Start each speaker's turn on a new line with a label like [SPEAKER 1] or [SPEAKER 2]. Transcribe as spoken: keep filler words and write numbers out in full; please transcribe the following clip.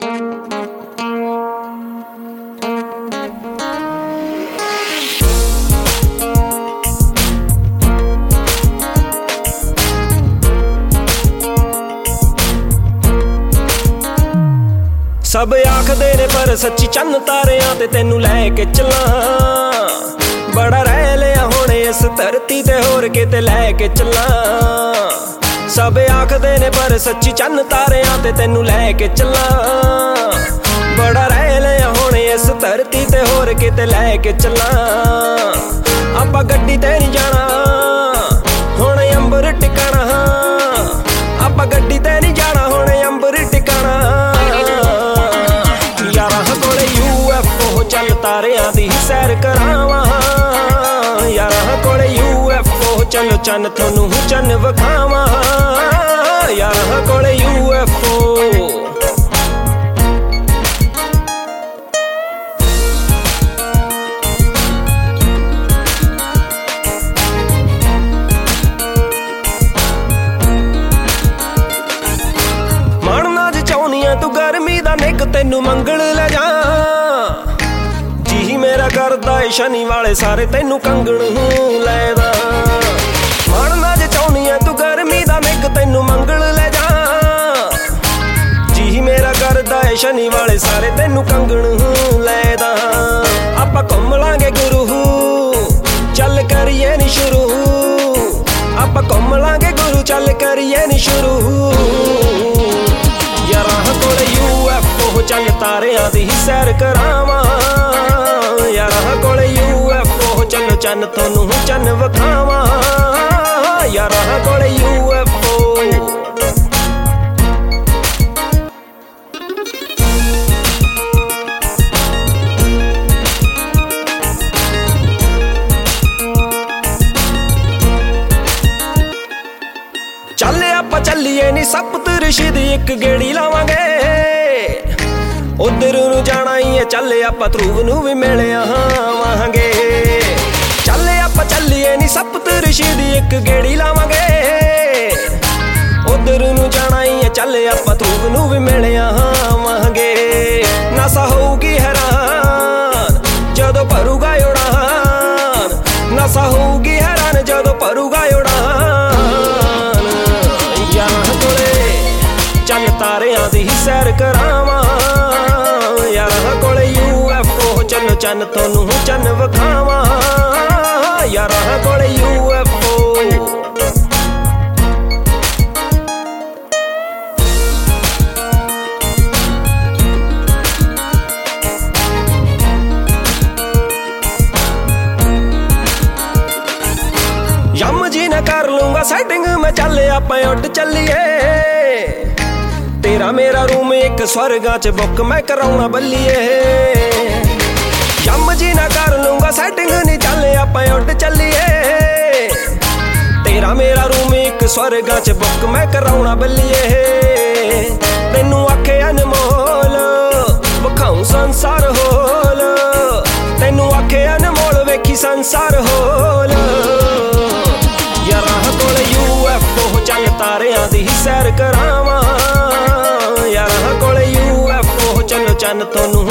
[SPEAKER 1] सब आखदे ने पर सच्ची चन्न तारियां ते तेनू लैके चलां, बड़ा रह लिया हुण इस धरती ते होर किते लैके चलां। सब आखदे ने पर सच्ची चन्न तारियां ते तेनू लैके चलां, बड़ा रह लिया हुण इस धरती ते होर किते लैके चलां। आपां गड्डी ते नहीं जाना हुण अंबर टिकाना, आपां गड्डी ते नहीं जाना हुण अंबर टिकाना। चल तारियां दी सैर करावां, यारां कोले यू एफ ओ चलो चन थोनू चन विखावां, यारां कोले यू एफ ओ। माणना ज चाहुनियां तू गर्मी दा निक तेनू मंगल ले जा, मेरा करदा ए शनि वाले सारे तेनू कंगण लैदा। माणना जे चाहुनियां तू गर्मी दा निक तेनू मंगल ले जा, जी मेरा करदा ए शनि वाले सारे तेनू कंगण लैदा। आपां घुम लांगे गुरु चल करिए नी शुरू, आपां घुम लांगे गुरु चल करिए नी शुरू। यारां कोले यू एफ ओ चल तारियां दी सैर करावां, यारां कोले यू एफ ओ चलो चन थोनू चन विखावां, यारां कोले यू एफ ओ। चल आपां चलीए नी सप्त ऋषि दी इक गेड़ी लावांगे, उधर नू जाना ही है चल आपां ध्रुव नू भी मिल आवांगे। चल आपां चलीए नी सप्त ऋषि दी एक गेड़ी लावांगे, उधर नू जाना ही है चल आपां ध्रुव नू भी मिल आवांगे। नशा होगी हैरान जदों भरूगा उड़ान, नशा होगी हैरान जदों भरूगा उड़ान। यारां कोले चल तारियां दी सैर करावां, यारां कोले यू एफ ओ चलो चन थोनू चन विखावां, यारां कोले यू एफ ओ। यम जी ने कर लूंगा सेटिंग में चल आपां उड चलीए, तेरा मेरा रूम एक स्वर्गां च बुक मैं कराउणा बल्लीए। यम जी ना कर लूंगा सेटिंग नी चल आपां उड चलीए, तेरा मेरा रूम एक स्वर्गां च बुक मैं कराउणा बल्लीए। तेनू आखे अनमोल विखाऊं संसार होल, तेनू आखे अनमोल वेखी संसार होल। यारां कोले यू एफ ओ चल तारियां दी सैर करावां, यारां कोले यू एफ ओ चलो चन थोनू